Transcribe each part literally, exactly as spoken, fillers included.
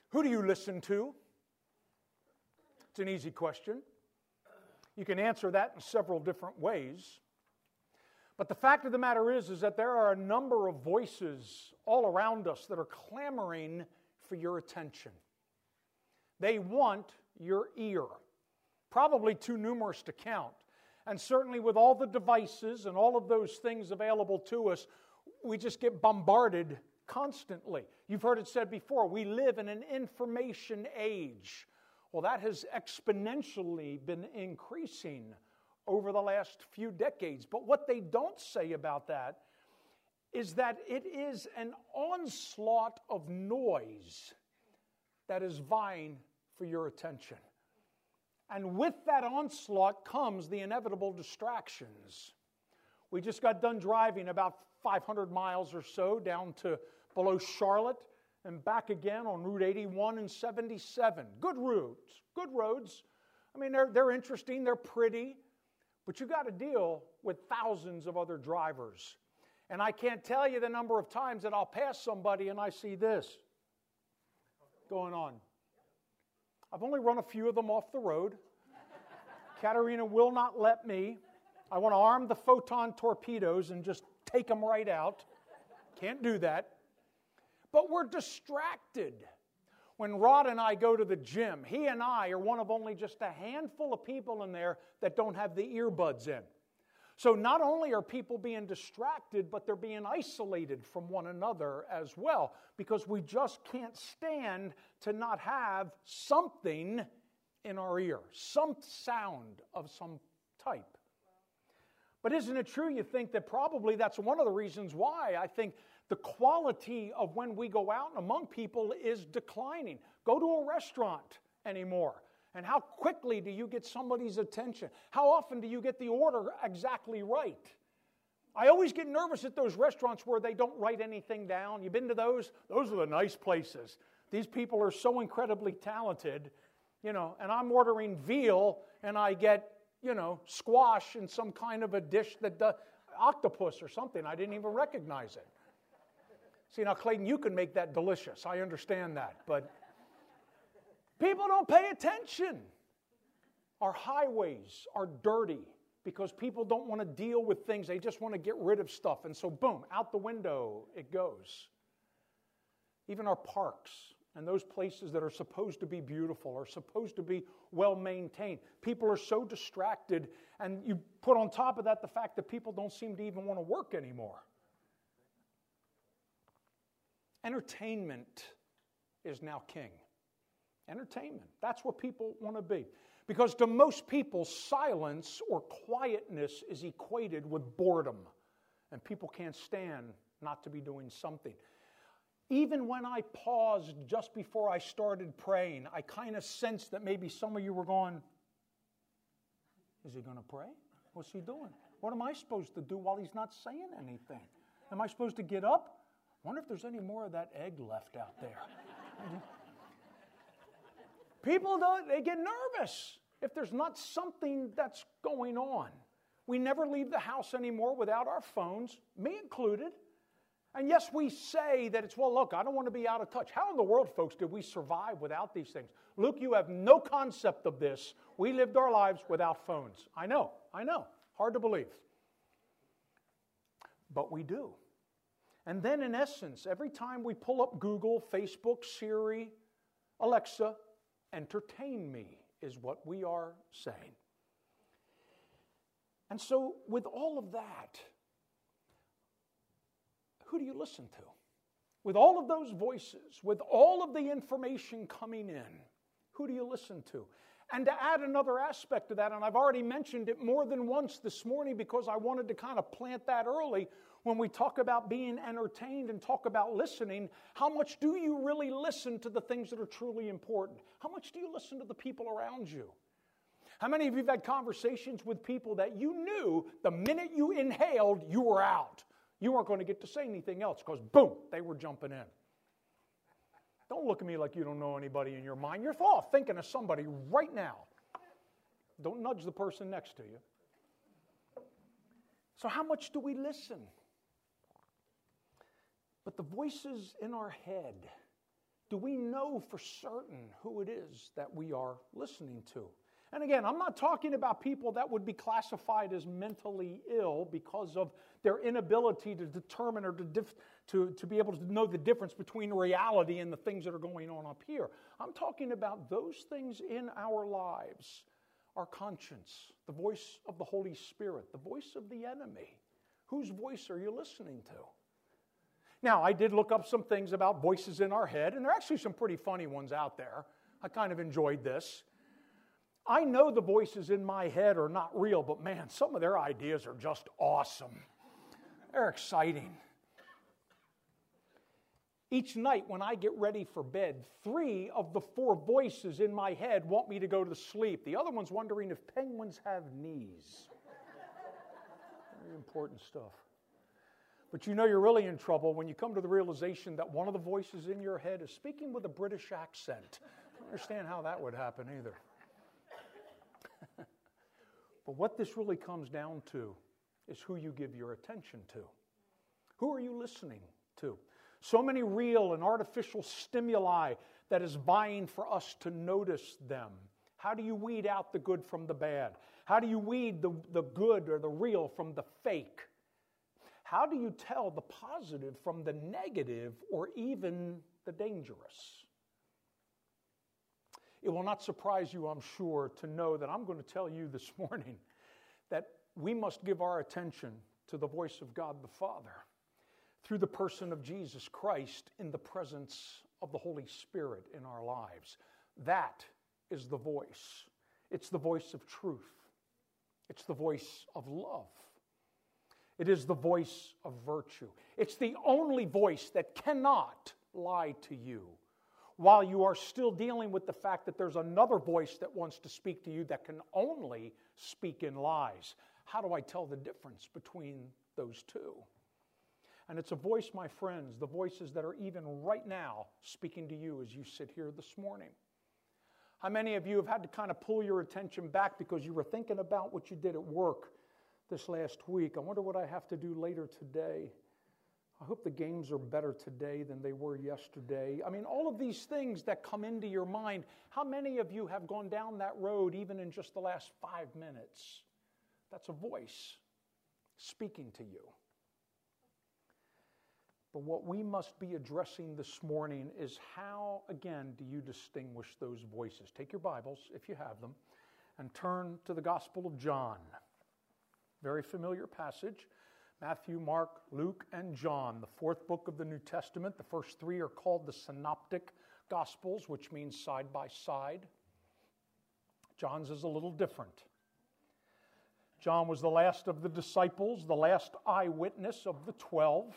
Who do you listen to? It's an easy question. You can answer that in several different ways. But the fact of the matter is, is that there are a number of voices all around us that are clamoring for your attention. They want your ear, probably too numerous to count. And certainly with all the devices and all of those things available to us, we just get bombarded constantly. You've heard it said before, we live in an information age. Well, that has exponentially been increasing over the last few decades. But what they don't say about that is that it is an onslaught of noise that is vying for your attention. And with that onslaught comes the inevitable distractions. We just got done driving about five hundred miles or so down to below Charlotte and back again on Route eighty-one and seventy-seven. Good routes, good roads. I mean, they're, they're interesting, they're pretty, but you've got to deal with thousands of other drivers. And I can't tell you the number of times that I'll pass somebody and I see this going on. I've only run a few of them off the road. Katerina will not let me. I want to arm the photon torpedoes and just take them right out. Can't do that. But we're distracted. When Rod and I go to the gym, he and I are one of only just a handful of people in there that don't have the earbuds in. So not only are people being distracted, but they're being isolated from one another as well, because we just can't stand to not have something in our ear, some sound of some type. But isn't it true you think that probably that's one of the reasons why I think the quality of when we go out among people is declining. Go to a restaurant anymore. And how quickly do you get somebody's attention? How often do you get the order exactly right? I always get nervous at those restaurants where they don't write anything down. You've been to those? Those are the nice places. These people are so incredibly talented, you know, and I'm ordering veal and I get, you know, squash in some kind of a dish that does, octopus or something. I didn't even recognize it. See, now, Clayton, you can make that delicious. I understand that, but people don't pay attention. Our highways are dirty because people don't want to deal with things. They just want to get rid of stuff. And so, boom, out the window it goes. Even our parks and those places that are supposed to be beautiful, are supposed to be well maintained. People are so distracted, and you put on top of that the fact that people don't seem to even want to work anymore. Entertainment is now king. Entertainment. That's what people want to be. Because to most people, silence or quietness is equated with boredom. And people can't stand not to be doing something. Even when I paused just before I started praying, I kind of sensed that maybe some of you were going, is he going to pray? What's he doing? What am I supposed to do while he's not saying anything? Am I supposed to get up? I wonder if there's any more of that egg left out there. People, don't, they get nervous if there's not something that's going on. We never leave the house anymore without our phones, me included. And yes, we say that it's, well, look, I don't want to be out of touch. How in the world, folks, did we survive without these things? Luke, you have no concept of this. We lived our lives without phones. I know, I know. Hard to believe. But we do. And then, in essence, every time we pull up Google, Facebook, Siri, Alexa, entertain me is what we are saying. And so, with all of that, who do you listen to? With all of those voices, with all of the information coming in, who do you listen to? And to add another aspect to that, and I've already mentioned it more than once this morning because I wanted to kind of plant that early, when we talk about being entertained and talk about listening, how much do you really listen to the things that are truly important? How much do you listen to the people around you? How many of you have had conversations with people that you knew the minute you inhaled, you were out? You weren't going to get to say anything else because, boom, they were jumping in. Don't look at me like you don't know anybody in your mind. You're all thinking of somebody right now. Don't nudge the person next to you. So how much do we listen? But the voices in our head, do we know for certain who it is that we are listening to? And again, I'm not talking about people that would be classified as mentally ill because of their inability to determine or to, dif- to, to be able to know the difference between reality and the things that are going on up here. I'm talking about those things in our lives, our conscience, the voice of the Holy Spirit, the voice of the enemy. Whose voice are you listening to? Now, I did look up some things about voices in our head, and there are actually some pretty funny ones out there. I kind of enjoyed this. I know the voices in my head are not real, but man, some of their ideas are just awesome. They're exciting. Each night when I get ready for bed, three of the four voices in my head want me to go to sleep. The other one's wondering if penguins have knees. Very important stuff. But you know you're really in trouble when you come to the realization that one of the voices in your head is speaking with a British accent. I don't understand how that would happen either. But what this really comes down to is who you give your attention to. Who are you listening to? So many real and artificial stimuli that is vying for us to notice them. How do you weed out the good from the bad? How do you weed the, the good or the real from the fake? How do you tell the positive from the negative or even the dangerous? It will not surprise you, I'm sure, to know that I'm going to tell you this morning that we must give our attention to the voice of God the Father through the person of Jesus Christ in the presence of the Holy Spirit in our lives. That is the voice. It's the voice of truth. It's the voice of love. It is the voice of virtue. It's the only voice that cannot lie to you while you are still dealing with the fact that there's another voice that wants to speak to you that can only speak in lies. How do I tell the difference between those two? And it's a voice, my friends, the voices that are even right now speaking to you as you sit here this morning. How many of you have had to kind of pull your attention back because you were thinking about what you did at work this last week? I wonder what I have to do later today. I hope the games are better today than they were yesterday. I mean, all of these things that come into your mind, how many of you have gone down that road even in just the last five minutes? That's a voice speaking to you. But what we must be addressing this morning is how, again, do you distinguish those voices? Take your Bibles, if you have them, and turn to the Gospel of John. Very familiar passage. Matthew, Mark, Luke, and John, the fourth book of the New Testament. The first three are called the Synoptic Gospels, which means side by side. John's is a little different. John was the last of the disciples, the last eyewitness of the twelve.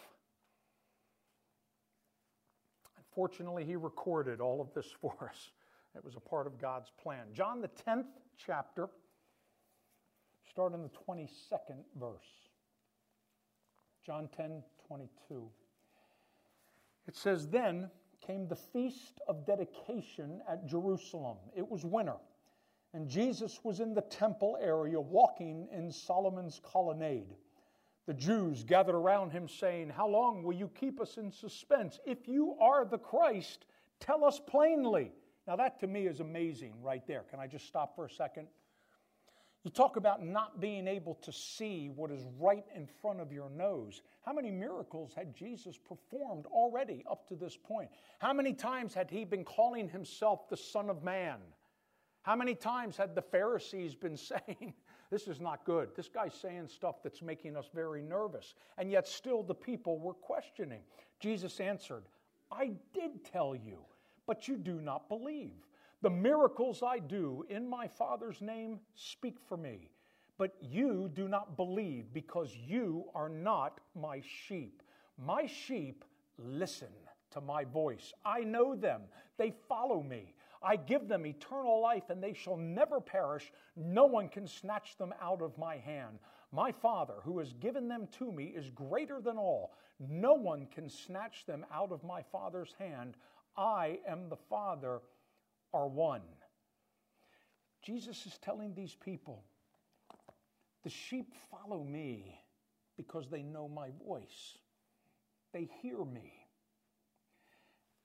Fortunately, he recorded all of this for us. It was a part of God's plan. John, the tenth chapter, start in the twenty-second verse. John ten, twenty-two. It says, "Then came the feast of dedication at Jerusalem. It was winter, and Jesus was in the temple area walking in Solomon's colonnade. The Jews gathered around him saying, 'How long will you keep us in suspense? If you are the Christ, tell us plainly.'" Now that to me is amazing right there. Can I just stop for a second? You talk about not being able to see what is right in front of your nose. How many miracles had Jesus performed already up to this point? How many times had he been calling himself the Son of Man? How many times had the Pharisees been saying, "This is not good. This guy's saying stuff that's making us very nervous." And yet still the people were questioning. Jesus answered, "I did tell you, but you do not believe. The miracles I do in my Father's name speak for me. But you do not believe because you are not my sheep. My sheep listen to my voice. I know them. They follow me. I give them eternal life, and they shall never perish. No one can snatch them out of my hand. My Father, who has given them to me, is greater than all. No one can snatch them out of my Father's hand. I am the Father, are one." Jesus is telling these people, the sheep follow me because they know my voice. They hear me.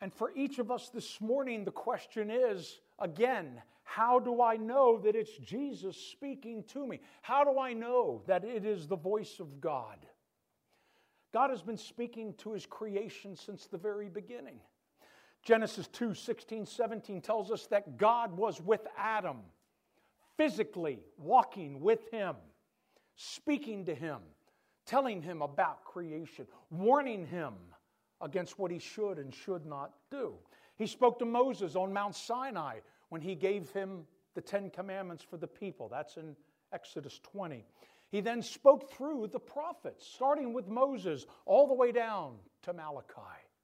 And for each of us this morning, the question is, again, how do I know that it's Jesus speaking to me? How do I know that it is the voice of God? God has been speaking to His creation since the very beginning. Genesis two, sixteen, seventeen tells us that God was with Adam, physically walking with him, speaking to him, telling him about creation, warning him against what he should and should not do. He spoke to Moses on Mount Sinai when he gave him the Ten Commandments for the people. That's in Exodus twenty. He then spoke through the prophets, starting with Moses all the way down to Malachi.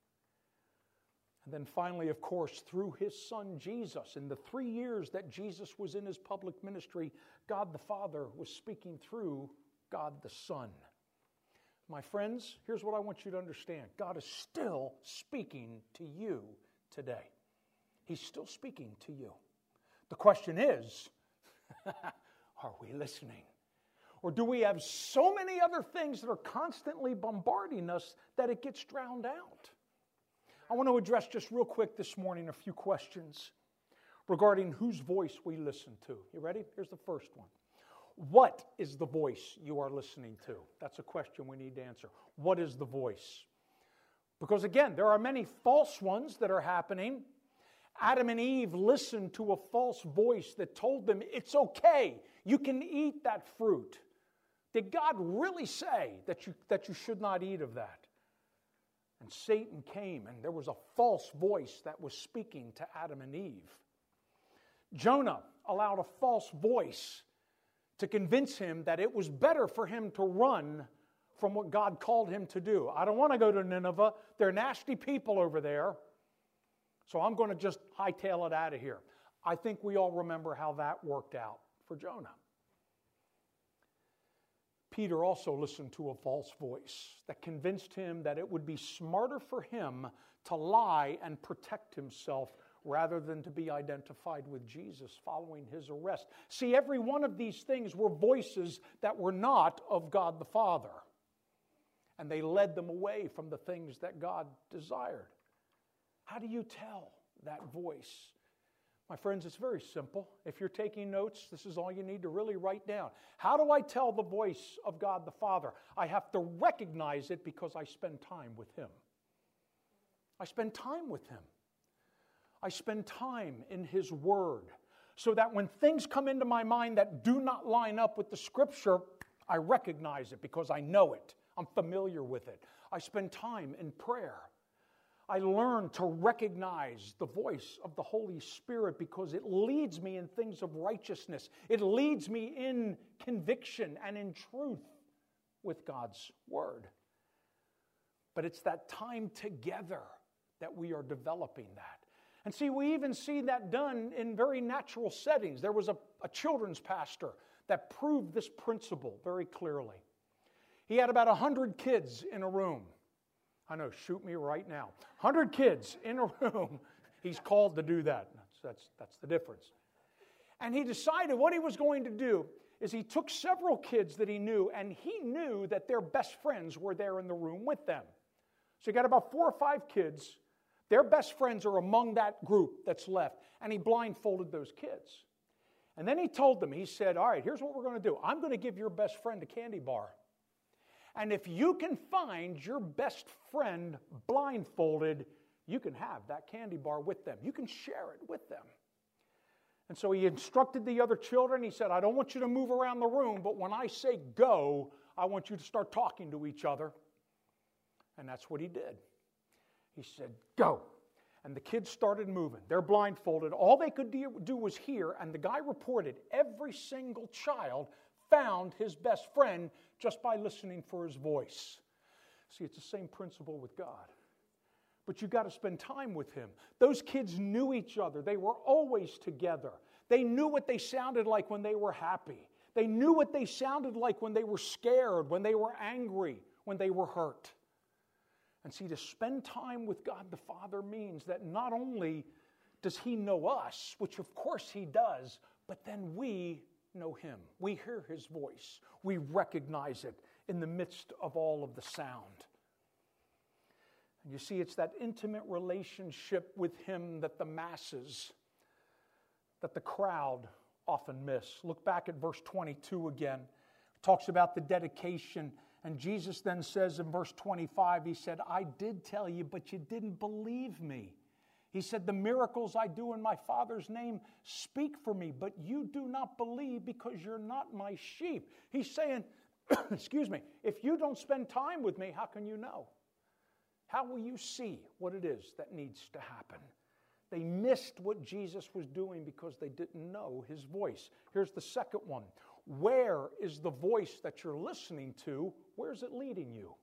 And then finally, of course, through His Son Jesus. In the three years that Jesus was in His public ministry, God the Father was speaking through God the Son. My friends, here's what I want you to understand. God is still speaking to you today. He's still speaking to you. The question is, are we listening? Or do we have so many other things that are constantly bombarding us that it gets drowned out? I want to address just real quick this morning a few questions regarding whose voice we listen to. You ready? Here's the first one. What is the voice you are listening to? That's a question we need to answer. What is the voice? Because again, there are many false ones that are happening. Adam and Eve listened to a false voice that told them it's okay, you can eat that fruit. Did God really say that you, that you should not eat of that? And Satan came, and there was a false voice that was speaking to Adam and Eve. Jonah allowed a false voice to convince him that it was better for him to run from what God called him to do. I don't want to go to Nineveh. They're nasty people over there. So I'm going to just hightail it out of here. I think we all remember how that worked out for Jonah. Peter also listened to a false voice that convinced him that it would be smarter for him to lie and protect himself rather than to be identified with Jesus following his arrest. See, every one of these things were voices that were not of God the Father. And they led them away from the things that God desired. How do you tell that voice? My friends, it's very simple. If you're taking notes, this is all you need to really write down. How do I tell the voice of God the Father? I have to recognize it because I spend time with Him. I spend time with Him. I spend time in His Word so that when things come into my mind that do not line up with the Scripture, I recognize it because I know it. I'm familiar with it. I spend time in prayer. I learn to recognize the voice of the Holy Spirit because it leads me in things of righteousness. It leads me in conviction and in truth with God's Word. But it's that time together that we are developing that. And see, we even see that done in very natural settings. There was a, a children's pastor that proved this principle very clearly. He had about one hundred kids in a room. I know, shoot me right now. one hundred kids in a room. He's called to do that. That's, that's, that's the difference. And he decided what he was going to do is he took several kids that he knew, and he knew that their best friends were there in the room with them. So he got about four or five kids. Their best friends are among that group that's left. And he blindfolded those kids. And then he told them, he said, all right, here's what we're going to do. I'm going to give your best friend a candy bar. And if you can find your best friend blindfolded, you can have that candy bar with them. You can share it with them. And so he instructed the other children. He said, I don't want you to move around the room, but when I say go, I want you to start talking to each other. And that's what he did. He said, go. And the kids started moving. They're blindfolded. All they could do was hear, and the guy reported every single child found his best friend just by listening for his voice. See, it's the same principle with God. But you've got to spend time with Him. Those kids knew each other. They were always together. They knew what they sounded like when they were happy. They knew what they sounded like when they were scared, when they were angry, when they were hurt. And see, to spend time with God the Father means that not only does He know us, which of course He does, but then we know Him. We hear His voice. We recognize it in the midst of all of the sound. And you see, it's that intimate relationship with Him that the masses, that the crowd often miss. Look back at verse twenty-two again. It talks about the dedication. And Jesus then says in verse twenty-five, He said, I did tell you, but you didn't believe me. He said, the miracles I do in my Father's name speak for me, but you do not believe because you're not my sheep. He's saying, excuse me, if you don't spend time with me, how can you know? How will you see what it is that needs to happen? They missed what Jesus was doing because they didn't know His voice. Here's the second one. Where is the voice that you're listening to? Where is it leading you?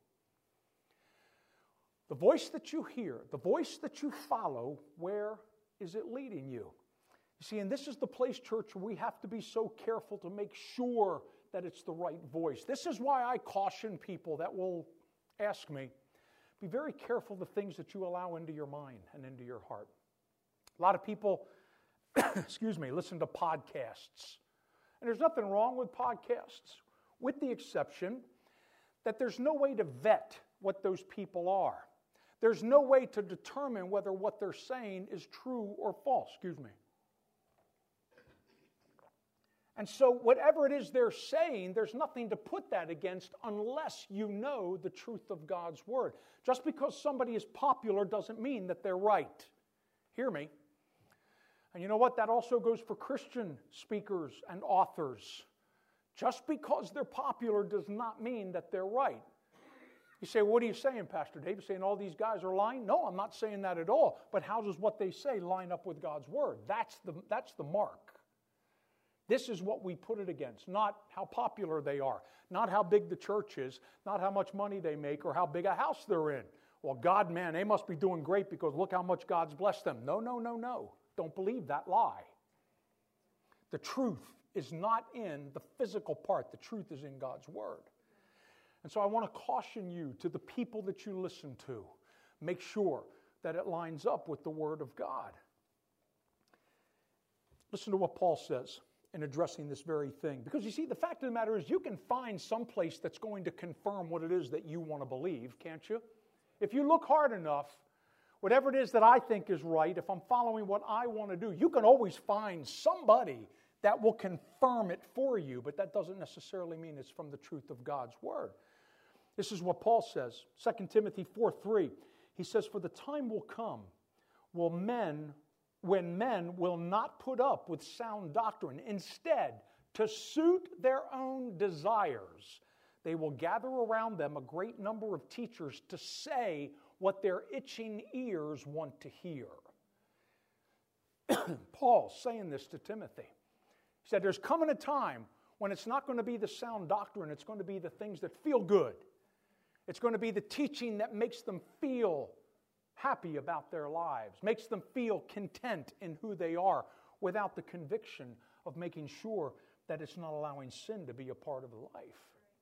The voice that you hear, the voice that you follow, where is it leading you? You see, and this is the place, church, where we have to be so careful to make sure that it's the right voice. This is why I caution people that will ask me, be very careful the things that you allow into your mind and into your heart. A lot of people, excuse me, listen to podcasts. And there's nothing wrong with podcasts, with the exception that there's no way to vet what those people are. There's no way to determine whether what they're saying is true or false. Excuse me. And so whatever it is they're saying, there's nothing to put that against unless you know the truth of God's Word. Just because somebody is popular doesn't mean that they're right. Hear me. And you know what? That also goes for Christian speakers and authors. Just because they're popular does not mean that they're right. You say, what are you saying, Pastor Dave? You're saying all these guys are lying? No, I'm not saying that at all. But how does what they say line up with God's Word? That's the, that's the mark. This is what we put it against, not how popular they are, not how big the church is, not how much money they make or how big a house they're in. Well, God, man, they must be doing great because look how much God's blessed them. No, no, no, no. Don't believe that lie. The truth is not in the physical part. The truth is in God's Word. And so I want to caution you, to the people that you listen to, make sure that it lines up with the Word of God. Listen to what Paul says in addressing this very thing. Because you see, the fact of the matter is you can find some place that's going to confirm what it is that you want to believe, can't you? If you look hard enough, whatever it is that I think is right, if I'm following what I want to do, you can always find somebody that will confirm it for you, but that doesn't necessarily mean it's from the truth of God's Word. This is what Paul says, Second Timothy four three. He says, for the time will come will men, when men will not put up with sound doctrine. Instead, to suit their own desires, they will gather around them a great number of teachers to say what their itching ears want to hear. Paul's saying this to Timothy. He said, there's coming a time when it's not going to be the sound doctrine, it's going to be the things that feel good. It's going to be the teaching that makes them feel happy about their lives, makes them feel content in who they are without the conviction of making sure that it's not allowing sin to be a part of life.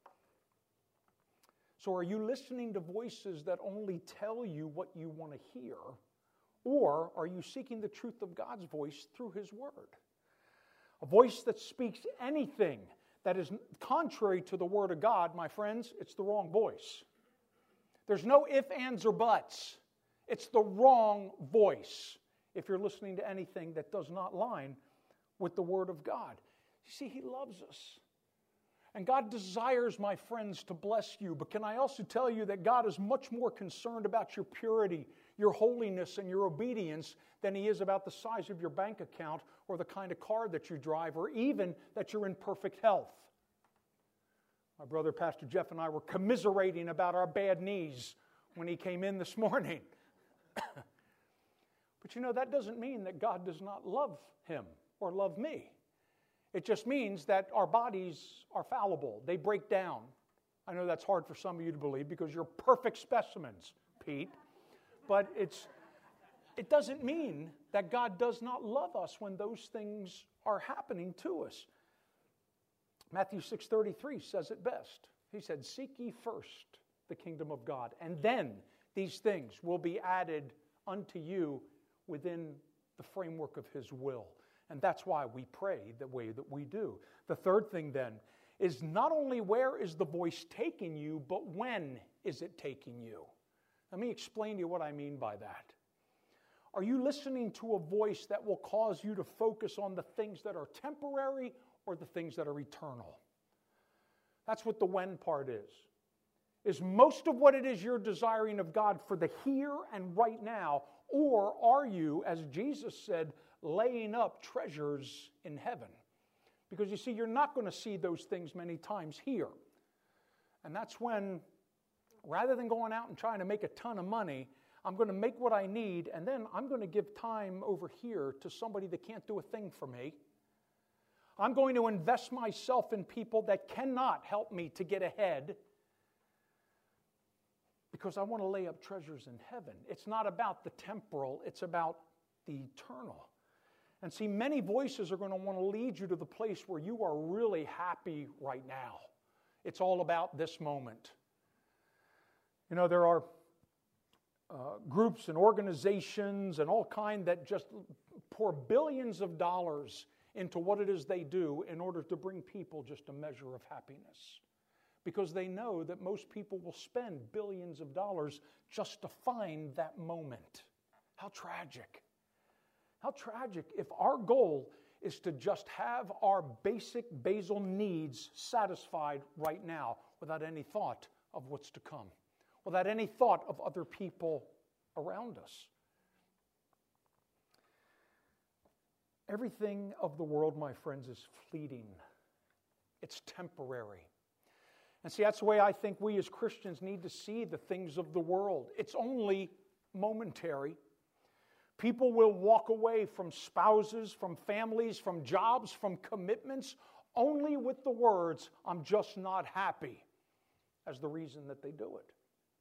So are you listening to voices that only tell you what you want to hear, or are you seeking the truth of God's voice through His Word? A voice that speaks anything that is contrary to the Word of God, my friends, it's the wrong voice. There's no ifs, ands, or buts. It's the wrong voice if you're listening to anything that does not line with the Word of God. You see, He loves us. And God desires, my friends, to bless you. But can I also tell you that God is much more concerned about your purity, your holiness, and your obedience than He is about the size of your bank account or the kind of car that you drive or even that you're in perfect health. My brother, Pastor Jeff, and I were commiserating about our bad knees when he came in this morning. But you know, that doesn't mean that God does not love him or love me. It just means that our bodies are fallible. They break down. I know that's hard for some of you to believe because you're perfect specimens, Pete. But it's, it doesn't mean that God does not love us when those things are happening to us. Matthew six thirty-three says it best. He said, seek ye first the kingdom of God, and then these things will be added unto you within the framework of His will. And that's why we pray the way that we do. The third thing then is not only where is the voice taking you, but when is it taking you? Let me explain to you what I mean by that. Are you listening to a voice that will cause you to focus on the things that are temporary or the things that are eternal? That's what the when part is. Is most of what it is you're desiring of God for the here and right now, or are you, as Jesus said, laying up treasures in heaven? Because you see, you're not going to see those things many times here. And that's when, rather than going out and trying to make a ton of money, I'm going to make what I need, and then I'm going to give time over here to somebody that can't do a thing for me. I'm going to invest myself in people that cannot help me to get ahead because I want to lay up treasures in heaven. It's not about the temporal, it's about the eternal. And see, many voices are going to want to lead you to the place where you are really happy right now. It's all about this moment. You know, there are Uh, groups and organizations and all kind that just pour billions of dollars into what it is they do in order to bring people just a measure of happiness. Because they know that most people will spend billions of dollars just to find that moment. How tragic. How tragic if our goal is to just have our basic basal needs satisfied right now without any thought of what's to come. Without any thought of other people around us. Everything of the world, my friends, is fleeting. It's temporary. And see, that's the way I think we as Christians need to see the things of the world. It's only momentary. People will walk away from spouses, from families, from jobs, from commitments, only with the words, "I'm just not happy," as the reason that they do it.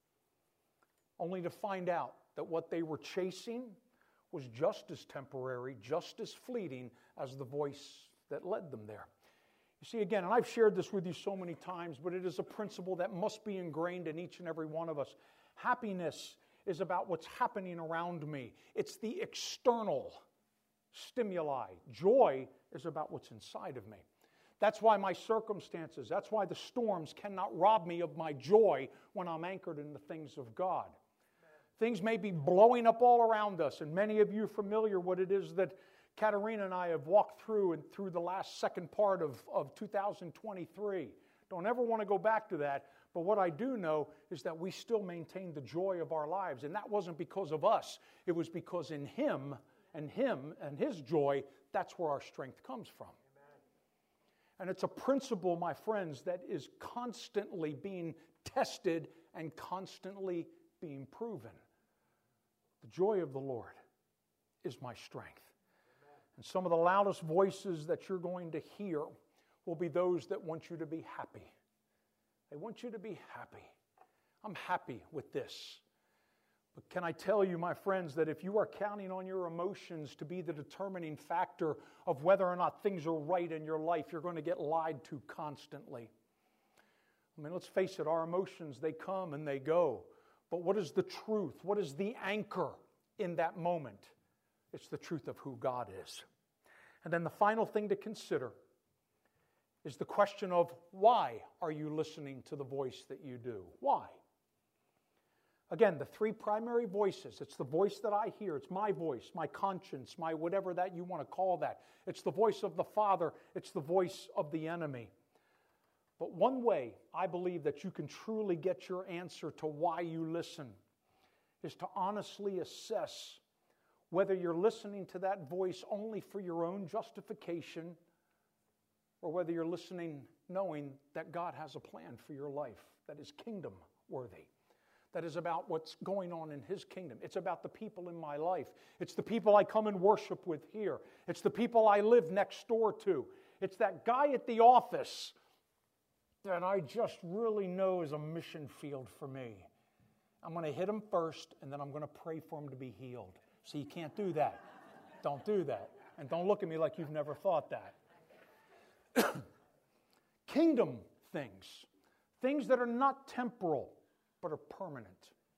Only to find out that what they were chasing was just as temporary, just as fleeting as the voice that led them there. You see, again, and I've shared this with you so many times, but it is a principle that must be ingrained in each and every one of us. Happiness is about what's happening around me. It's the external stimuli. Joy is about what's inside of me. That's why my circumstances, that's why the storms cannot rob me of my joy when I'm anchored in the things of God. Things may be blowing up all around us, and many of you are familiar what it is that Katerina and I have walked through and through the last second part of, of two thousand twenty-three. Don't ever want to go back to that, but what I do know is that we still maintain the joy of our lives, and that wasn't because of us. It was because in Him and Him and His joy, that's where our strength comes from. Amen. And it's a principle, my friends, that is constantly being tested and constantly being proven. The joy of the Lord is my strength. Amen. And some of the loudest voices that you're going to hear will be those that want you to be happy. They want you to be happy. I'm happy with this. But can I tell you, my friends, that if you are counting on your emotions to be the determining factor of whether or not things are right in your life, you're going to get lied to constantly. I mean, let's face it, our emotions, they come and they go. But what is the truth? What is the anchor in that moment? It's the truth of who God is. And then the final thing to consider is the question of why are you listening to the voice that you do? Why? Again, the three primary voices. It's the voice that I hear. It's my voice, my conscience, my whatever that you want to call that. It's the voice of the Father. It's the voice of the enemy. But one way I believe that you can truly get your answer to why you listen is to honestly assess whether you're listening to that voice only for your own justification or whether you're listening knowing that God has a plan for your life that is kingdom worthy, that is about what's going on in His kingdom. It's about the people in my life. It's the people I come and worship with here. It's the people I live next door to. It's that guy at the office that I just really know is a mission field for me. I'm going to hit him first, and then I'm going to pray for him to be healed. So you can't do that. Don't do that. And don't look at me like you've never thought that. Kingdom things. Things that are not temporal, but are permanent.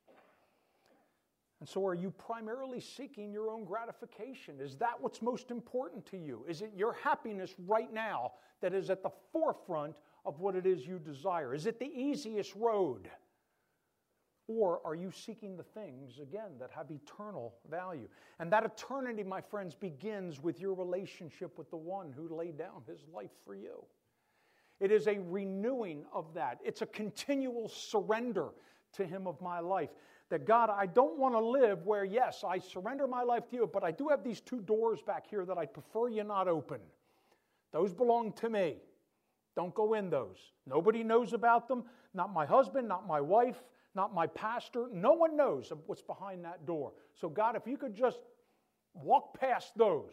And so are you primarily seeking your own gratification? Is that what's most important to you? Is it your happiness right now that is at the forefront of what it is you desire? Is it the easiest road? Or are you seeking the things, again, that have eternal value? And that eternity, my friends, begins with your relationship with the one who laid down his life for you. It is a renewing of that. It's a continual surrender to him of my life. That God, I don't want to live where, yes, I surrender my life to you, but I do have these two doors back here that I prefer you not open. Those belong to me. Don't go in those. Nobody knows about them. Not my husband, not my wife, not my pastor. No one knows what's behind that door. So God, if you could just walk past those.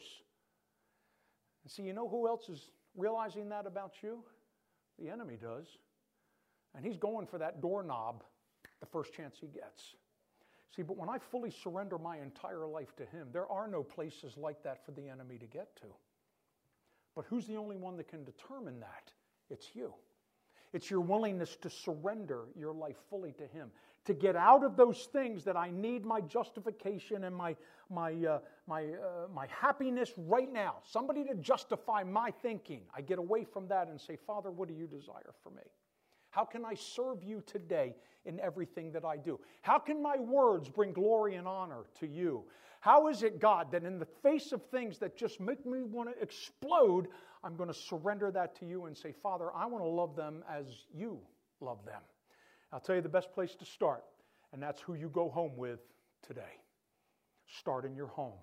And see, you know who else is realizing that about you? The enemy does. And he's going for that doorknob the first chance he gets. See, but when I fully surrender my entire life to him, there are no places like that for the enemy to get to. But who's the only one that can determine that? It's you. It's your willingness to surrender your life fully to him. To get out of those things that I need my justification and my, my, uh, my, uh, my happiness right now. Somebody to justify my thinking. I get away from that and say, Father, what do you desire for me? How can I serve you today in everything that I do? How can my words bring glory and honor to you? How is it, God, that in the face of things that just make me want to explode, I'm going to surrender that to you and say, Father, I want to love them as you love them. I'll tell you the best place to start, and that's who you go home with today. Start in your home.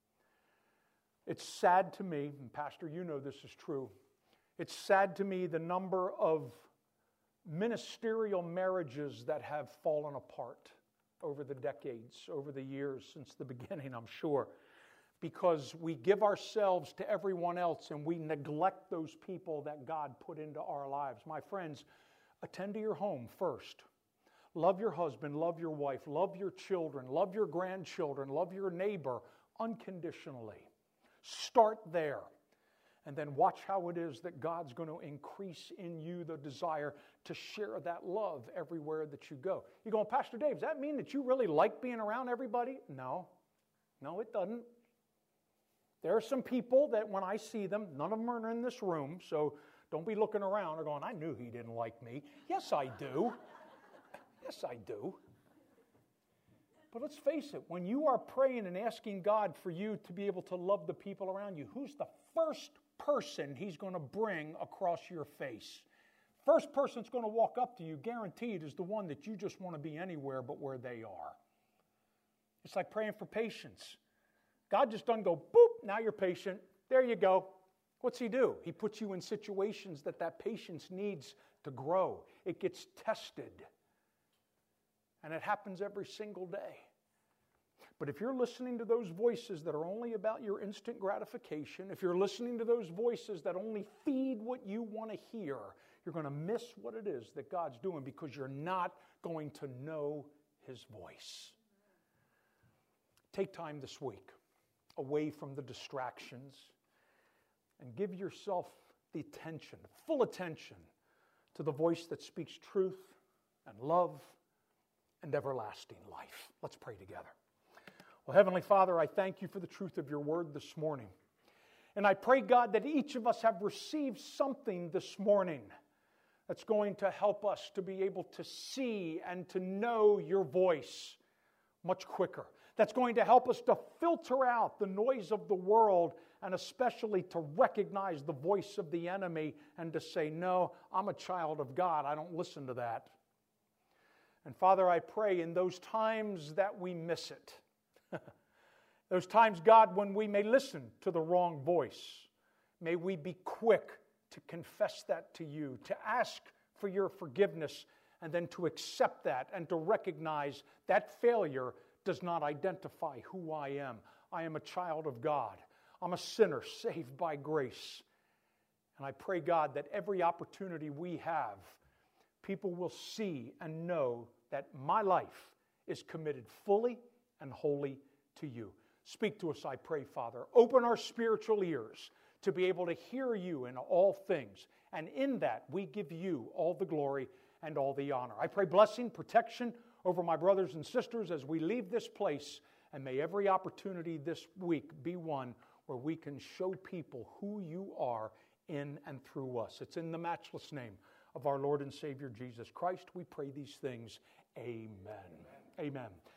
It's sad to me, and Pastor, you know this is true, it's sad to me the number of ministerial marriages that have fallen apart over the decades, over the years, since the beginning, I'm sure, because we give ourselves to everyone else and we neglect those people that God put into our lives. My friends, attend to your home first. Love your husband, love your wife, love your children, love your grandchildren, love your neighbor unconditionally. Start there. And then watch how it is that God's going to increase in you the desire to share that love everywhere that you go. You're going, Pastor Dave, does that mean that you really like being around everybody? No. No, it doesn't. There are some people that when I see them, none of them are in this room, so don't be looking around and going, I knew he didn't like me. Yes, I do. Yes, I do. But let's face it, when you are praying and asking God for you to be able to love the people around you, who's the first person he's going to bring across your face? First person that's going to walk up to you, guaranteed, is the one that you just want to be anywhere but where they are. It's like praying for patience. God just doesn't go, boop, now you're patient. There you go. What's he do? He puts you in situations that that patience needs to grow. It gets tested. And it happens every single day. But if you're listening to those voices that are only about your instant gratification, if you're listening to those voices that only feed what you want to hear, you're going to miss what it is that God's doing because you're not going to know his voice. Take time this week away from the distractions and give yourself the attention, full attention to the voice that speaks truth and love and everlasting life. Let's pray together. Well, Heavenly Father, I thank you for the truth of your word this morning. And I pray, God, that each of us have received something this morning that's going to help us to be able to see and to know your voice much quicker. That's going to help us to filter out the noise of the world and especially to recognize the voice of the enemy and to say, no, I'm a child of God. I don't listen to that. And Father, I pray in those times that we miss it, those times, God, when we may listen to the wrong voice, may we be quick to confess that to you, to ask for your forgiveness, and then to accept that and to recognize that failure does not identify who I am. I am a child of God. I'm a sinner saved by grace. And I pray, God, that every opportunity we have, people will see and know that my life is committed fully and wholly to you. Speak to us, I pray, Father. Open our spiritual ears to be able to hear you in all things. And in that, we give you all the glory and all the honor. I pray blessing, protection over my brothers and sisters as we leave this place. And may every opportunity this week be one where we can show people who you are in and through us. It's in the matchless name of our Lord and Savior Jesus Christ we pray these things. Amen. Amen.